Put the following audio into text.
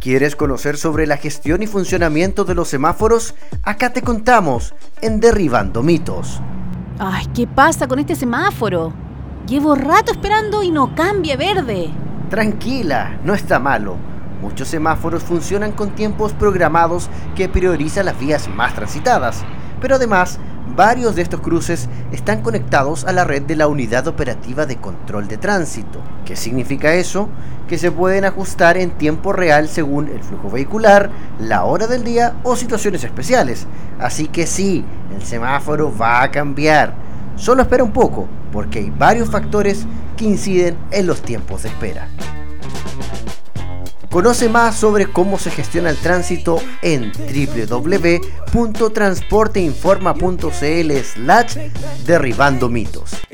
¿Quieres conocer sobre la gestión y funcionamiento de los semáforos? Acá te contamos en Derribando Mitos. Ay, ¿qué pasa con este semáforo? Llevo rato esperando y no cambia verde. Tranquila, no está malo. Muchos semáforos funcionan con tiempos programados que priorizan las vías más transitadas, pero además, varios de estos cruces están conectados a la red de la Unidad Operativa de Control de Tránsito. ¿Qué significa eso? Que se pueden ajustar en tiempo real según el flujo vehicular, la hora del día o situaciones especiales. Así que sí, el semáforo va a cambiar. Solo espera un poco, porque hay varios factores que inciden en los tiempos de espera. Conoce más sobre cómo se gestiona el tránsito en www.transporteinforma.cl/derribando mitos.